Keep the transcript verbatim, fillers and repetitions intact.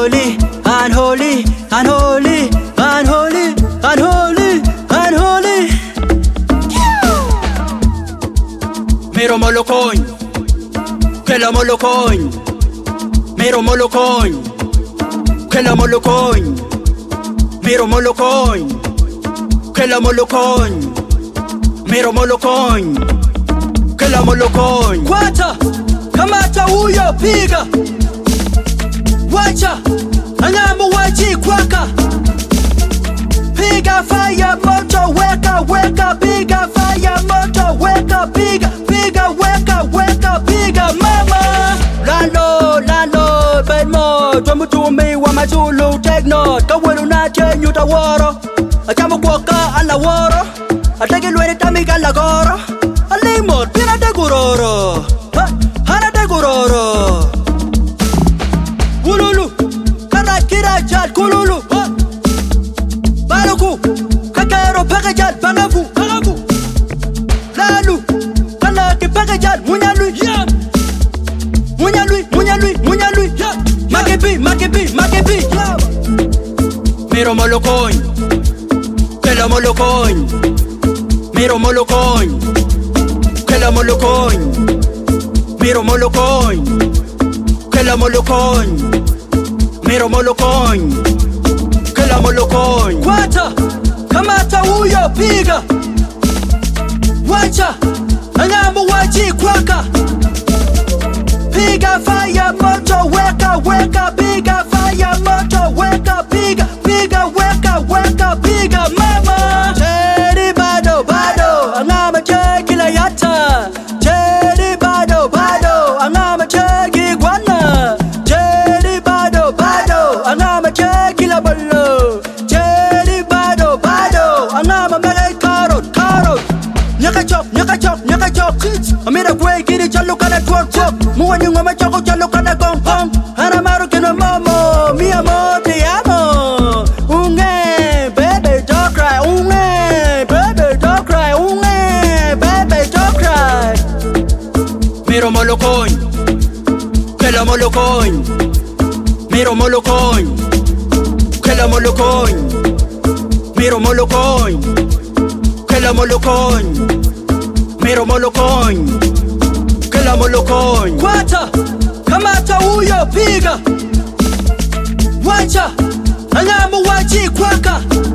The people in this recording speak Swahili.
unholy, unholy, unholy, unholy, unholy, unholy. Mero molocoin, que la molocoin. Mero molocoin, que la molocoin. Mero molocoin, que la molocoin. Mero molocoin, que la molocoin. Kwata, kamata huyo piga. Wacha, angamu waji kwaka. Piga fire moto weka weka. Piga fire moto weka. Piga, piga weka weka. Piga mama. Lando, lando, bedmo. Tumutumi wa mazulu take note. Kawelu na chenyu taworo. Achamu kwaka ala woro. Atake luere tamiga la goro. Alimot pina de guroro. Hana de guroro. Kululu, kara kira jad kululu. Baluku, kakero pakajad bangavu, bangavu. Lalu, kala ki pakajad munyalui, munyalui, munyalui, munyalui. Makepi, makepi, makepi. Mero molocoin, que la molocoin. Mero molocoin, que la molocoin. Mero molocoin, que la molocoin. Mero molocoin, que la molocoin. Kwata, kamata huyo piga. Wacha, angamu waji kwaka. Piga fire moto weka weka. Piga fire moto weka. Piga, piga weka weka. Piga mama. Cheri bado bado, angama cheki la yata. Cheri bado bado, angama cheki guana. Cheri bado bado, angama cheki la bolo. Cheri bado bado, angama mele carrot carrot. Nyaka chop, nyaka chop, nyaka chop. Amira kwe kiri chalo kana twerk chop. Muwa nyunga machako chalo kana gong gong. Hana maru kino momo, mi amor te amo. Unge, baby don't cry. Unge, baby don't cry. Unge, baby don't cry. Mero molocoin, que la molocoin. Mero molocoin, que la molocoin. Mero molocoin, que la molocoin. Mero molocoin, que la molocoin. Kwata, kamata huyo piga. Wacha, angamu waji kwaka.